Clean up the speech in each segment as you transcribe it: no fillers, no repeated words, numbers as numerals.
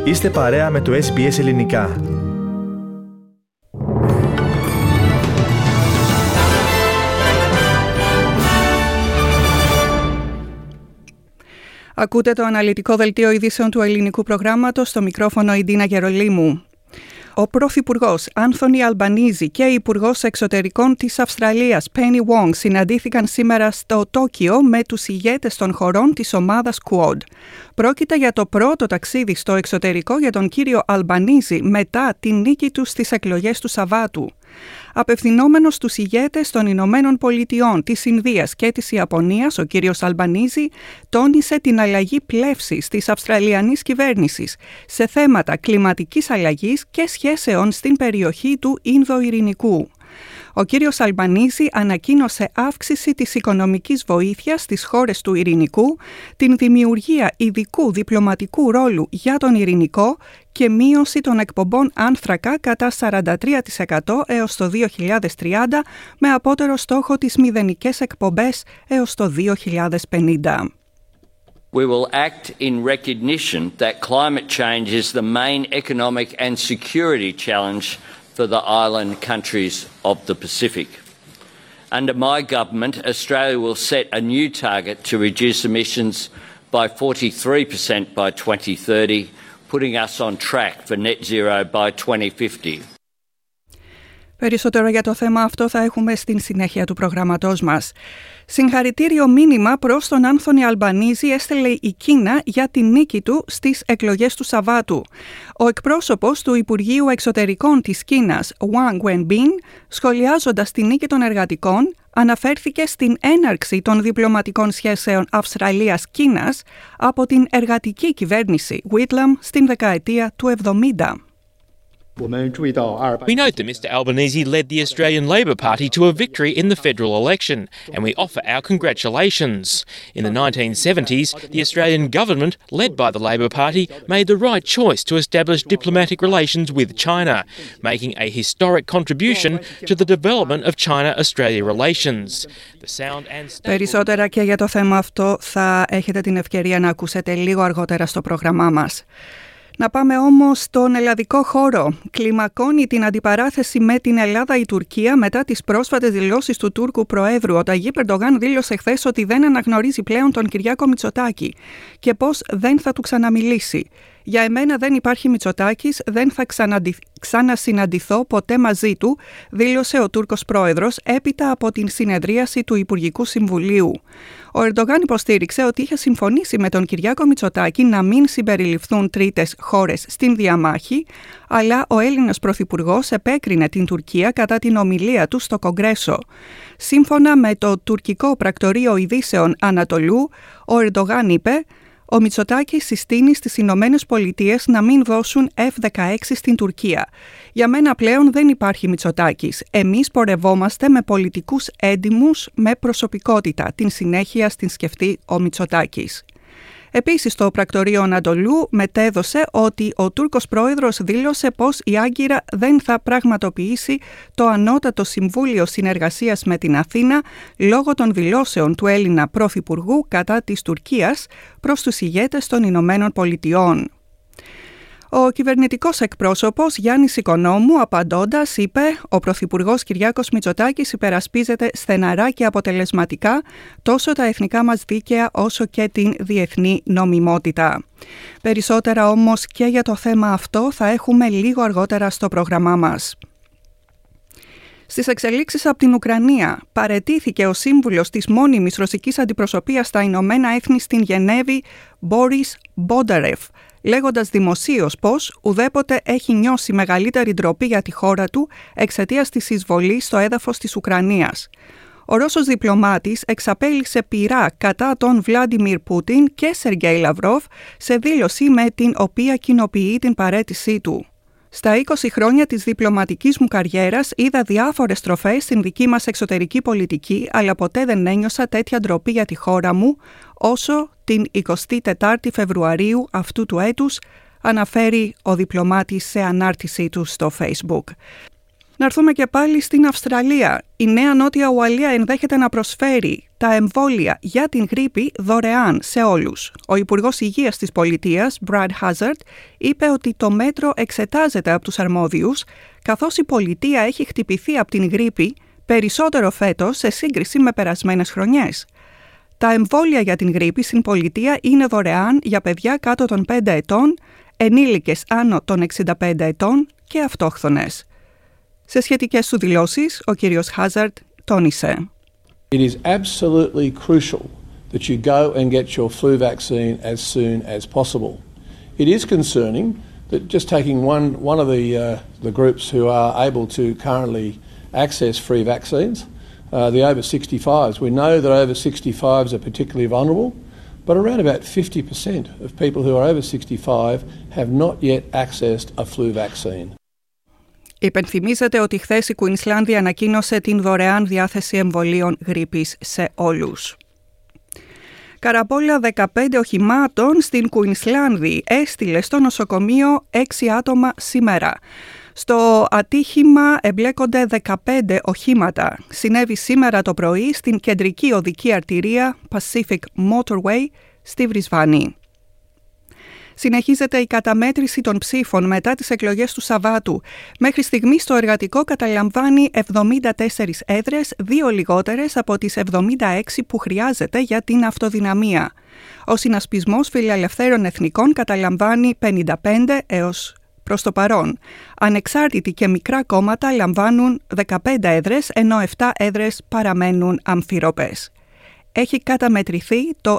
Είστε παρέα με το SBS Ελληνικά. Ακούτε το αναλυτικό δελτίο ειδήσεων του ελληνικού προγράμματος, στο μικρόφωνο η Ντίνα Γερολίμου. Ο Πρωθυπουργός Άνθονι Αλμπανίζη και η Υπουργός Εξωτερικών της Αυστραλίας Πένι Wong συναντήθηκαν σήμερα στο Τόκιο με τους ηγέτες των χωρών της ομάδας Quad. Πρόκειται για το πρώτο ταξίδι στο εξωτερικό για τον κύριο Αλμπανίζη μετά την νίκη του στις εκλογές του Σαββάτου. Απευθυνόμενος στους ηγέτες των Ηνωμένων Πολιτειών, της Ινδίας και της Ιαπωνίας, ο κύριος Αλμπανίζη τόνισε την αλλαγή πλεύσης της Αυστραλιανής κυβέρνησης σε θέματα κλιματικής αλλαγής και σχέσεων στην περιοχή του Ινδοειρηνικού. Ο κύριος Αλμπανίζη ανακοίνωσε αύξηση της οικονομικής βοήθειας στις χώρες του Ειρηνικού, την δημιουργία ειδικού διπλωματικού ρόλου για τον Ειρηνικό και μείωση των εκπομπών άνθρακα κατά 43% έως το 2030, με απότερο στόχο τις μηδενικές εκπομπές έως το 2050. We will act in recognition that climate change is the main economic and security challenge for the island countries of the Pacific. Under my government, Australia will set a new target to reduce emissions by 43% by 2030, putting us on track for net zero by 2050. Περισσότερο για το θέμα αυτό θα έχουμε στην συνέχεια του προγραμματός μας. Συγχαρητήριο μήνυμα προς τον Άνθονι Αλμπανίζη έστειλε η Κίνα για τη νίκη του στις εκλογές του Σαββάτου. Ο εκπρόσωπος του Υπουργείου Εξωτερικών της Κίνας, Wang Wenbin, σχολιάζοντας τη νίκη των εργατικών, αναφέρθηκε στην έναρξη των διπλωματικών σχέσεων Αυστραλίας-Κίνας από την εργατική κυβέρνηση Whitlam στην δεκαετία του 70. We note that Mr Albanese led the Australian Labor Party to a victory in the federal election, and we offer our congratulations. In the 1970s, the Australian government, led by the Labor Party, made the right choice to establish diplomatic relations with China, making a historic contribution to the development of China-Australia relations. Περισσότερα και για το θέμα αυτό θα έχετε την ευκαιρία να ακούσετε λίγο αργότερα στο πρόγραμμά μας. Να πάμε όμως στον ελλαδικό χώρο. Κλιμακώνει την αντιπαράθεση με την Ελλάδα η Τουρκία μετά τις πρόσφατες δηλώσεις του Τούρκου Προέδρου. Ο Ταγίπ Ερντογάν δήλωσε χθες ότι δεν αναγνωρίζει πλέον τον Κυριάκο Μητσοτάκη και πως δεν θα του ξαναμιλήσει. «Για εμένα δεν υπάρχει Μητσοτάκης, δεν θα ξανασυναντηθώ ποτέ μαζί του», δήλωσε ο Τούρκος Πρόεδρος έπειτα από την συνεδρίαση του Υπουργικού Συμβουλίου. Ο Ερντογάν υποστήριξε ότι είχε συμφωνήσει με τον Κυριάκο Μητσοτάκη να μην συμπεριληφθούν τρίτες χώρες στην διαμάχη, αλλά ο Έλληνας Πρωθυπουργός επέκρινε την Τουρκία κατά την ομιλία του στο Κογκρέσο. Σύμφωνα με το τουρκικό πρακτορείο ειδήσεων Ανατολού, ο Ερντογάν είπε: «Ο Μητσοτάκης συστήνει στις Ηνωμένες Πολιτείες να μην δώσουν F-16 στην Τουρκία. Για μένα πλέον δεν υπάρχει Μητσοτάκης. Εμείς πορευόμαστε με πολιτικούς έντιμους, με προσωπικότητα. Την συνέχεια στην σκεφτεί ο Μητσοτάκης». Επίσης, το πρακτορείο Ανατολού μετέδωσε ότι ο Τούρκος πρόεδρος δήλωσε πως η Άγκυρα δεν θα πραγματοποιήσει το Ανώτατο Συμβούλιο Συνεργασίας με την Αθήνα λόγω των δηλώσεων του Έλληνα Πρωθυπουργού κατά της Τουρκίας προς τους ηγέτες των Ηνωμένων Πολιτειών. Ο κυβερνητικός εκπρόσωπος Γιάννης Οικονόμου, απαντώντας, είπε: «Ο Πρωθυπουργός Κυριάκος Μητσοτάκης υπερασπίζεται στεναρά και αποτελεσματικά τόσο τα εθνικά μας δίκαια όσο και την διεθνή νομιμότητα». Περισσότερα όμως και για το θέμα αυτό θα έχουμε λίγο αργότερα στο πρόγραμμά μας. Στις εξελίξεις από την Ουκρανία, παραιτήθηκε ο σύμβουλος της μόνιμης ρωσικής αντιπροσωπείας στα Ηνωμένα Έθνη στην Γενέβη, Μπόρις Μπόνταρεφ, λέγοντας δημοσίως πως ουδέποτε έχει νιώσει μεγαλύτερη ντροπή για τη χώρα του εξαιτίας της εισβολής στο έδαφος της Ουκρανίας. Ο Ρώσος διπλωμάτης εξαπέλυσε πειρά κατά τον Βλάντιμιρ Πούτιν και Σεργέη Λαυρόβ σε δήλωση με την οποία κοινοποιεί την παραίτησή του. Στα 20 χρόνια της διπλωματικής μου καριέρας είδα διάφορες στροφές στην δική μας εξωτερική πολιτική, αλλά ποτέ δεν ένιωσα τέτοια ντροπή για τη χώρα μου όσο την 24η Φεβρουαρίου αυτού του έτους, αναφέρει ο διπλωμάτης σε ανάρτησή του στο Facebook. Να έρθουμε και πάλι στην Αυστραλία. Η Νέα Νότια Ουαλία ενδέχεται να προσφέρει τα εμβόλια για την γρίπη δωρεάν σε όλους. Ο Υπουργός Υγείας της Πολιτείας, Brad Hazard, είπε ότι το μέτρο εξετάζεται από τους αρμόδιους, καθώς η πολιτεία έχει χτυπηθεί από την γρίπη περισσότερο φέτος σε σύγκριση με περασμένες χρονιές. Τα εμβόλια για την γρίπη στην πολιτεία είναι δωρεάν για παιδιά κάτω των 5 ετών, ενήλικες άνω των 65 ετών και αυτόχθονες. Σε σχετικές του δηλώσεις, ο κύριος Hazard τόνισε: It is absolutely crucial that you go and get your flu vaccine as soon as possible. It is concerning that just taking one of the groups who are able to currently access free vaccines, the over 65s. We know that over 65s are particularly vulnerable, but around about 50% of people who are over 65 have not yet accessed a flu vaccine. Υπενθυμίζεται ότι χθες η Κουινσλάνδη ανακοίνωσε την δωρεάν διάθεση εμβολίων γρίπης σε όλους. Καραμπόλα 15 οχημάτων στην Κουινσλάνδη έστειλε στο νοσοκομείο 6 άτομα σήμερα. Στο ατύχημα εμπλέκονται 15 οχήματα. Συνέβη σήμερα το πρωί στην κεντρική οδική αρτηρία Pacific Motorway στη Βρισβάνη. Συνεχίζεται η καταμέτρηση των ψήφων μετά τις εκλογές του Σαββάτου. Μέχρι στιγμής το εργατικό καταλαμβάνει 74 έδρες, 2 λιγότερες από τις 76 που χρειάζεται για την αυτοδυναμία. Ο συνασπισμός Φιλελευθέρων Εθνικών καταλαμβάνει 55 έως προς το παρόν. Ανεξάρτητοι και μικρά κόμματα λαμβάνουν 15 έδρες, ενώ 7 έδρες παραμένουν αμφίροπες. Έχει καταμετρηθεί το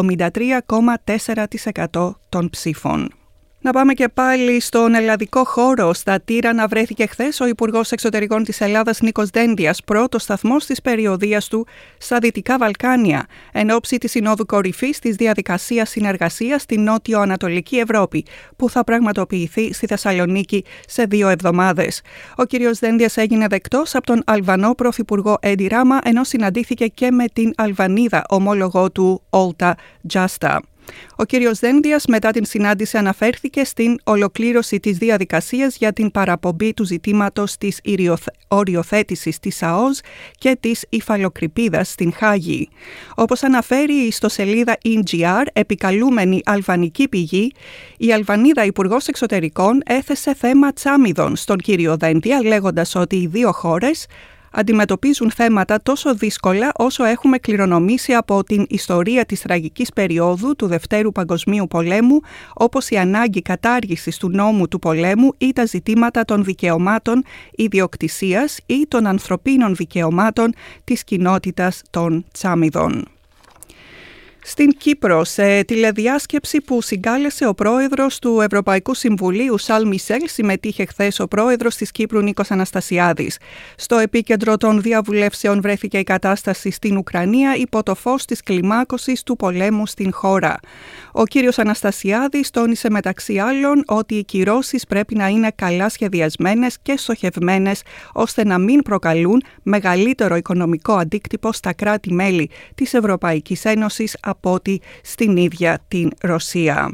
73,4% των ψήφων. Να πάμε και πάλι στον ελλαδικό χώρο. Στα Τύρανα βρέθηκε χθες ο Υπουργός Εξωτερικών της Ελλάδας Νίκος Δένδιας, πρώτος σταθμός της περιοδείας του στα Δυτικά Βαλκάνια, εν ώψη της Συνόδου Κορυφής της Διαδικασίας Συνεργασίας στην Νότιο-Ανατολική Ευρώπη, που θα πραγματοποιηθεί στη Θεσσαλονίκη σε 2 εβδομάδες. Ο κ. Δένδιας έγινε δεκτός από τον Αλβανό Πρωθυπουργό Έντι Ράμα, ενώ συναντήθηκε και με την Αλβανίδα ομόλογό του Όλτα Τζάστα. Ο κύριος Δένδιας μετά την συνάντηση αναφέρθηκε στην ολοκλήρωση της διαδικασίας για την παραπομπή του ζητήματος της οριοθέτησης της ΑΟΣ και της υφαλοκρηπίδας στην Χάγη. Όπως αναφέρει η ιστοσελίδα ENGR, επικαλούμενη αλβανική πηγή, η Αλβανίδα Υπουργός Εξωτερικών έθεσε θέμα τσάμιδων στον κύριο Δένδια, λέγοντας ότι οι δύο χώρες αντιμετωπίζουν θέματα τόσο δύσκολα όσο έχουμε κληρονομήσει από την ιστορία της τραγικής περίοδου του Δευτέρου Παγκοσμίου Πολέμου, όπως η ανάγκη κατάργησης του νόμου του πολέμου ή τα ζητήματα των δικαιωμάτων ιδιοκτησίας ή των ανθρωπίνων δικαιωμάτων της κοινότητας των Τσάμιδων. Στην Κύπρο, σε τηλεδιάσκεψη που συγκάλεσε ο πρόεδρος του Ευρωπαϊκού Συμβουλίου Σαρλ Μισελ, συμμετείχε χθες ο πρόεδρος της Κύπρου Νίκος Αναστασιάδης. Στο επίκεντρο των διαβουλεύσεων βρέθηκε η κατάσταση στην Ουκρανία υπό το φως της κλιμάκωσης του πολέμου στην χώρα. Ο κύριος Αναστασιάδης τόνισε μεταξύ άλλων ότι οι κυρώσεις πρέπει να είναι καλά σχεδιασμένες και στοχευμένες, ώστε να μην προκαλούν μεγαλύτερο οικονομικό αντίκτυπο στα κράτη-μέλη της Ευρωπαϊκής Ένωσης από ότι στην ίδια την Ρωσία.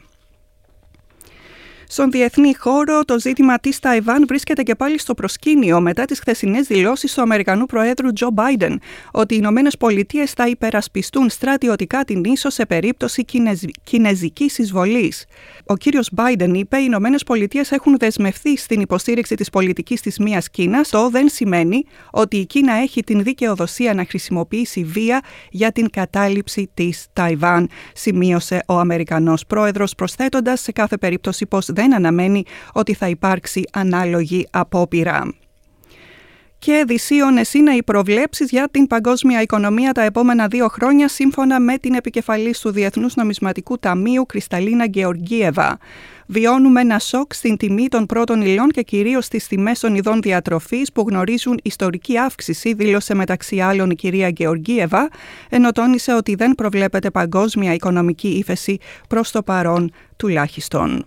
Στον διεθνή χώρο, το ζήτημα της Ταϊβάν βρίσκεται και πάλι στο προσκήνιο μετά τις χθεσινές δηλώσεις του Αμερικανού Προέδρου Τζο Μπάιντεν ότι οι Ηνωμένες Πολιτείες θα υπερασπιστούν στρατιωτικά την ίσο σε περίπτωση κινεζικής εισβολής. Ο κύριος Μπάιντεν είπε: οι Ηνωμένες Πολιτείες έχουν δεσμευθεί στην υποστήριξη της πολιτικής της μίας Κίνας. Το δεν σημαίνει ότι η Κίνα έχει την δικαιοδοσία να χρησιμοποιήσει βία για την κατάληψη της Ταϊβάν, σημείωσε ο Αμερικανός Πρόεδρος, προσθέτοντας σε κάθε περίπτωση πως δεν αναμένει ότι θα υπάρξει ανάλογη απόπειρα. Και δυσίωνες είναι οι προβλέψεις για την παγκόσμια οικονομία τα επόμενα 2 χρόνια, σύμφωνα με την επικεφαλής του Διεθνούς Νομισματικού Ταμείου, Κρυσταλίνα Γεωργίεβα. Βιώνουμε ένα σοκ στην τιμή των πρώτων υλών και κυρίως στις τιμές των ειδών διατροφής που γνωρίζουν ιστορική αύξηση, δήλωσε μεταξύ άλλων η κυρία Γεωργίεβα, ενώ τόνισε ότι δεν προβλέπεται παγκόσμια οικονομική ύφεση προς το παρόν τουλάχιστον.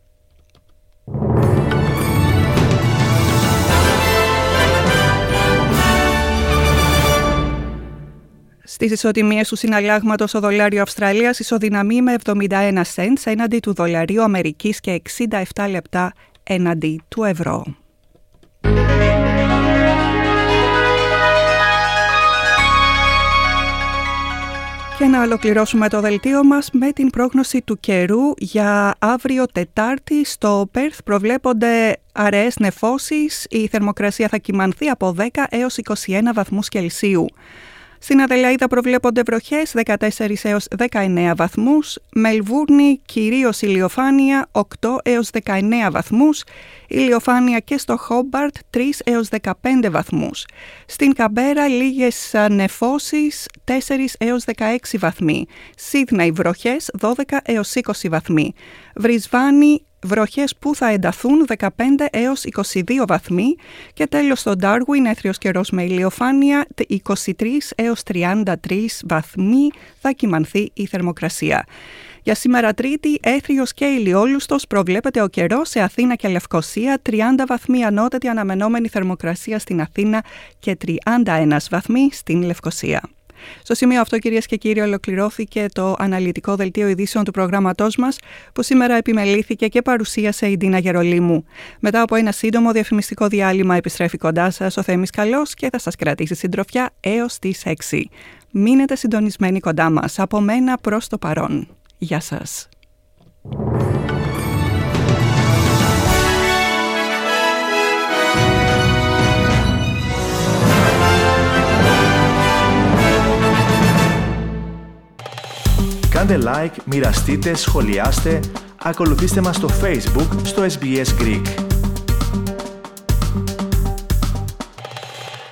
Στις ισοτιμίες του συναλλάγματος, ο δολάριο Αυστραλίας ισοδυναμεί με 71 cents έναντι του δολαρίου Αμερικής και 67 λεπτά έναντι του ευρώ. Και να ολοκληρώσουμε το δελτίο μας με την πρόγνωση του καιρού για αύριο Τετάρτη. Στο Πέρθ προβλέπονται αραιές νεφώσεις, η θερμοκρασία θα κυμανθεί από 10 έως 21 βαθμούς Κελσίου. Στην Αδελαΐδα προβλέπονται βροχές 14 έως 19 βαθμούς, Μελβούρνη κυρίως ηλιοφάνεια 8 έως 19 βαθμούς, ηλιοφάνεια και στο Χόμπαρτ 3 έως 15 βαθμούς. Στην Καμπέρα λίγες νεφώσεις 4 έως 16 βαθμοί, Σίδνεϊ βροχές 12 έως 20 βαθμοί, Βρισβάνη βροχές που θα ενταθούν 15 έως 22 βαθμοί και τέλος στο Ντάρουιν έθριος καιρός με ηλιοφάνεια 23 έως 33 βαθμοί θα κυμανθεί η θερμοκρασία. Για σήμερα Τρίτη, έθριος και ηλιόλουστος προβλέπεται ο καιρός σε Αθήνα και Λευκοσία, 30 βαθμοί ανώτατη αναμενόμενη θερμοκρασία στην Αθήνα και 31 βαθμοί στην Λευκοσία. Στο σημείο αυτό, κυρίες και κύριοι, ολοκληρώθηκε το αναλυτικό δελτίο ειδήσεων του προγράμματός μας, που σήμερα επιμελήθηκε και παρουσίασε η Ντίνα Γερολίμου. Μετά από ένα σύντομο διαφημιστικό διάλειμμα επιστρέφει κοντά σας ο Θέμης Καλός και θα σας κρατήσει συντροφιά έως τις 6. Μείνετε συντονισμένοι κοντά μας. Από μένα προς το παρόν. Γεια σας. Κάντε like, μοιραστείτε, σχολιάστε, ακολουθήστε μας στο Facebook, στο SBS Greek.